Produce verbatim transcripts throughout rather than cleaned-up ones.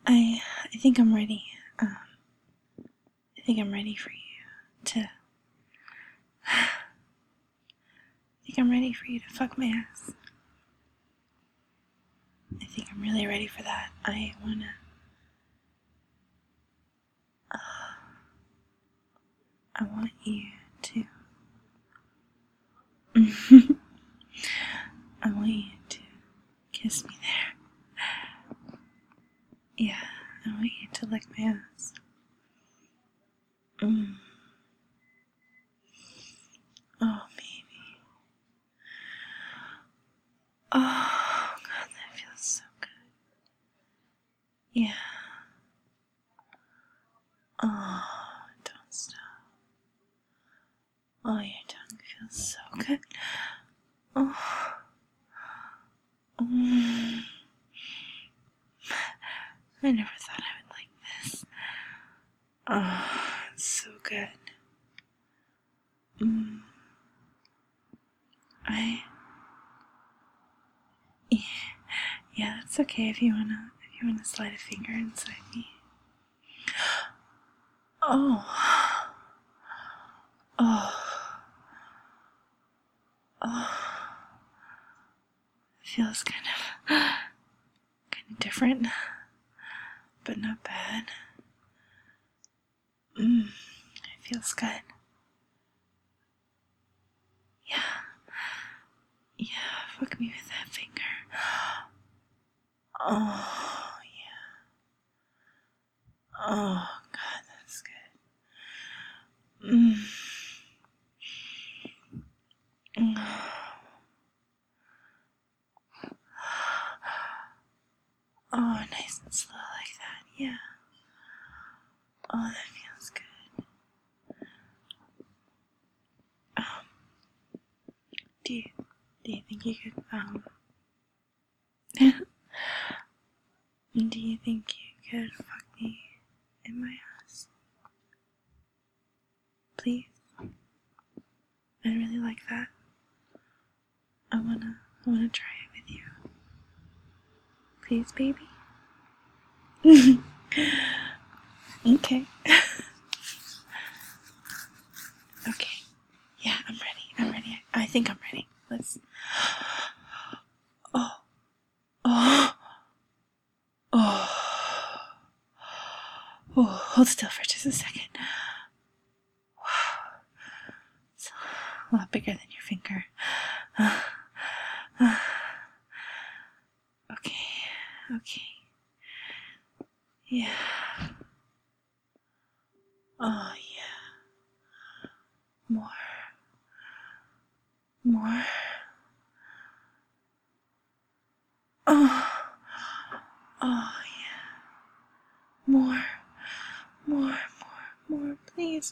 I I think I'm ready. Um, I think I'm ready for you to. I think I'm ready for you to fuck my ass. I think I'm really ready for that. I wanna. Uh, I want you to. I want you to kiss me there. Yeah, I want you to lick my ass. Mm. Oh, baby. Oh, God, that feels so good. Yeah. Oh, don't stop. Oh, your tongue feels so good. Oh. Mm. I never thought I would like this. Oh, it's so good. Mm. I. Yeah, yeah, that's okay if you wanna. If you wanna slide a finger inside me. Oh. Oh. Oh. Feels kind of. kind of different, but not bad. Mm. It feels good. Yeah. Yeah, fuck me with that finger. Oh, yeah. Oh, God, that's good. Mm. Mm. Oh, nice and slow like that, yeah. Oh, that feels good. Um, do you, do you think you could, um, do you think you could fuck me in my ass? Please? I'd really like that. I wanna, I wanna try it with you. Please, baby? Okay. Okay. Yeah, I'm ready. I'm ready. I think I'm ready. Let's. Oh. Oh. Oh. Oh. Hold still for just a second. It's a lot bigger than your finger. Okay. Okay. Yeah. Oh, yeah. More. More. Oh. Oh, yeah. More. More. More. More. Please.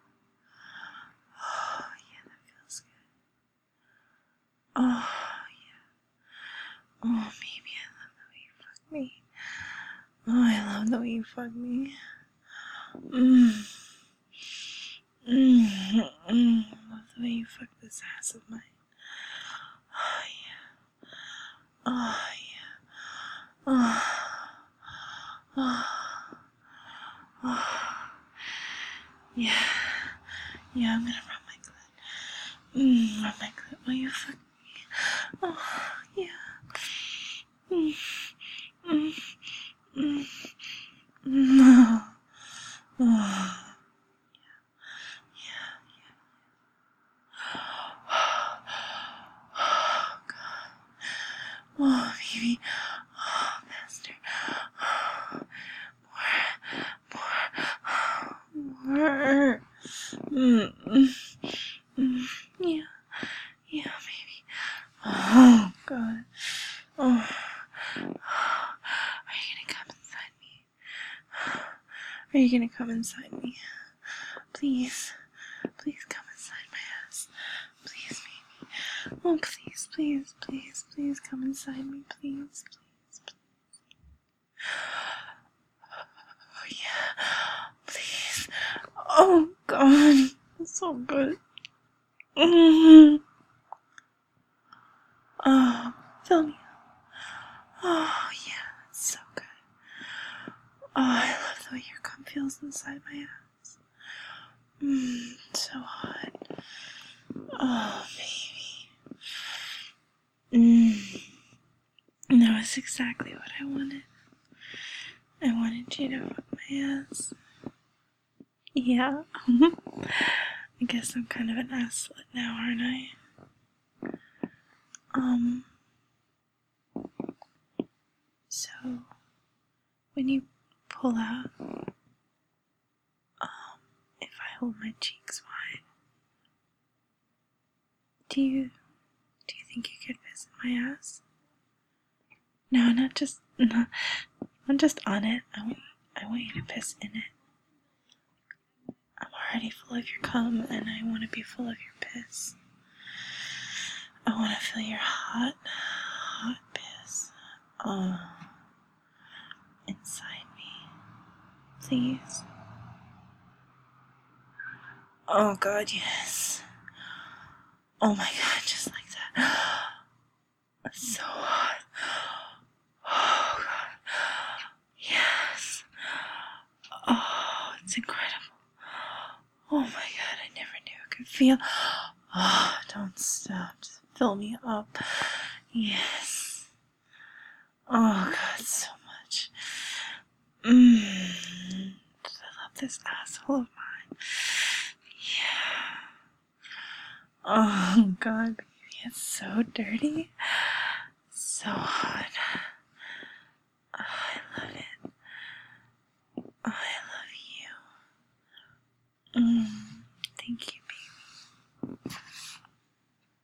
Oh, yeah, that feels good. Oh, yeah. Oh, baby, I love the way you fuck me. Oh, I love the way you fuck me. Mmm. Mmm. Mmm. I love the way you fuck this ass of mine. Oh, yeah. Oh, yeah. Oh. Oh. Oh. Yeah. Yeah, I'm gonna rub my clit. Mmm, rub my clit while you fuck me. Oh, yeah. Mmm. Mmm. Mmm. Mmm. Oh. Oh, God. Oh, baby. Oh, master. More. More. More. Mm. Mm. Yeah. Yeah, baby. Oh, God. Oh. Are you gonna come inside me? Are you gonna come inside me? Please. Please come inside my ass. Please, baby. Oh, please, please, please, please come inside me. Please, please, please. Oh, yeah. Please. Oh, God. That's so good. Mm-hmm. Oh, fill me up. Oh, yeah. That's so good. I love the way your cum feels inside my ass. Mmm, so hot. Oh, baby. Mmm. That was exactly what I wanted. I wanted you to fuck my ass. Yeah. I guess I'm kind of an ass slut now, aren't I? Um. So, when you pull out, um, if I hold my cheeks wide, do you, do you think you could visit my ass? No, not just, not, not just on it. I want, I want you to piss in it. I'm already full of your cum, and I want to be full of your piss. I want to feel your hot, hot piss, oh, inside me. Please. Oh God, yes. Oh my God, just like that. It's so hot. Oh God. Yes. Oh, it's incredible. Oh my God, I never knew I could feel. Oh, don't stop. Just fill me up. Yes. Oh God, so much. Mmm. Fill up this asshole of mine. Yeah. Oh God, baby, it's so dirty. So hot. Oh, I love it. Oh, I love you. Mm, thank you.